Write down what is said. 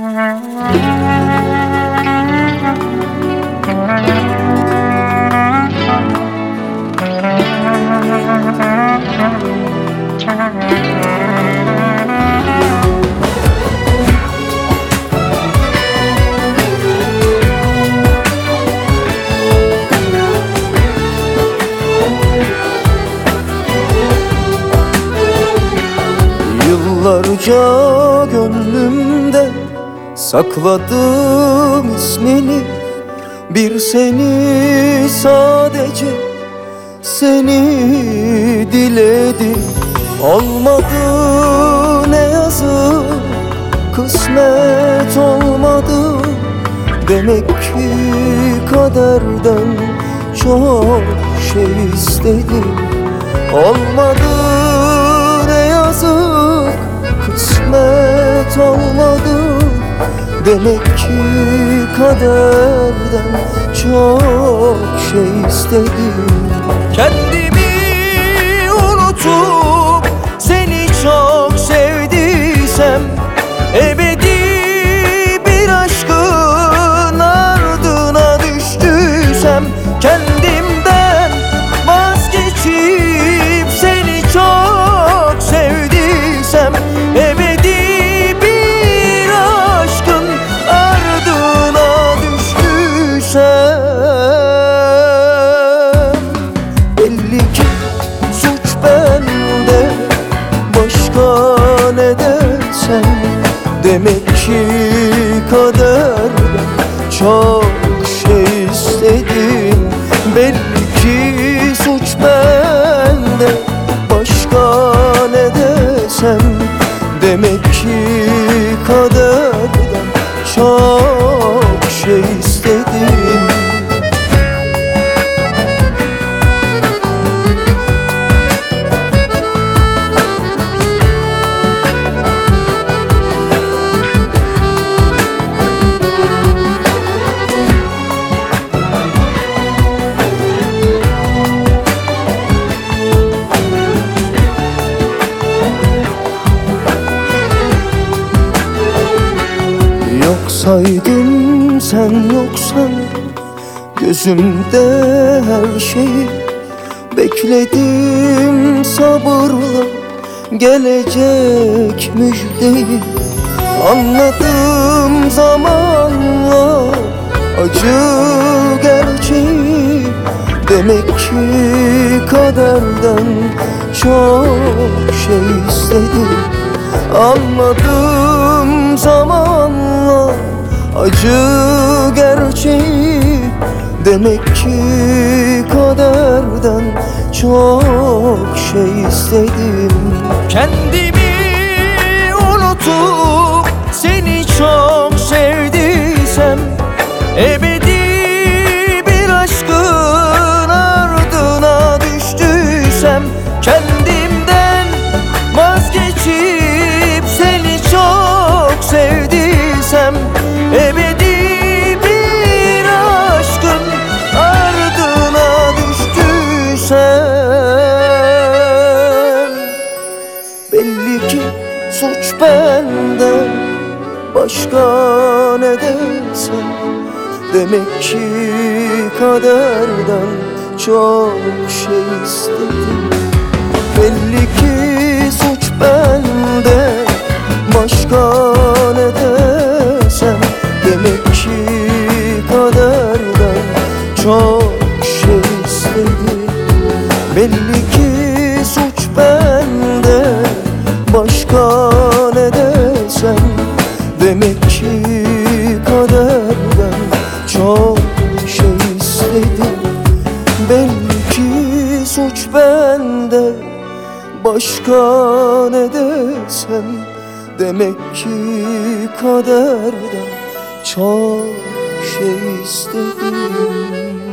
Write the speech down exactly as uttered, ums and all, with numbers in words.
Yıllarca gönlümde sakladım ismini, bir seni, sadece seni diledim. Olmadı ne yazık, kısmet olmadı. Demek ki kaderden çok şey istedim. Olmadı ne yazık, kısmet olmadı. Demek ki kaderden çok şey istedim. Kendimi unutup seni çok sevdiysem, ebedi bir aşkın ardına düştüysem, kendimden vazgeçip seni çok sevdiysem, ebedi bir aşkın ardına düştüysem, belli ki suç bende, başka ne desem. Demek ki kaderden çok şey istedim. Belli ki suç bende, başka ne desem. Demek ki kaderden çok şey istedim. Yoksaydım sen yoksan, gözümde her şeyi bekledim sabırla, gelecek müjdeyi. Anladım zamanla acı gerçeği. Demek ki kaderden çok şey istedim. Anladım zamanla acı gerçeği. Demek ki kaderden çok şey istedim. Kendimi unutup seni çok sevdiysem, ebedi bir aşkın ardına düştüysem, kendimden vazgeçip seni çok sevdiysem, ebedi bir aşkın ardına düştüysem, belli ki suç bende, başka ne desem. Demek ki kaderden çok şey istedim. Belli ki suç bende, başka ne desem. Demek ki kaderden çok şey istedim. Belli ki suç bende, başka ne desem. Demek ki kaderden çok şey istedim. Belli ki suç bende, başka ne desem. Demek ki kaderden çok şey istedim.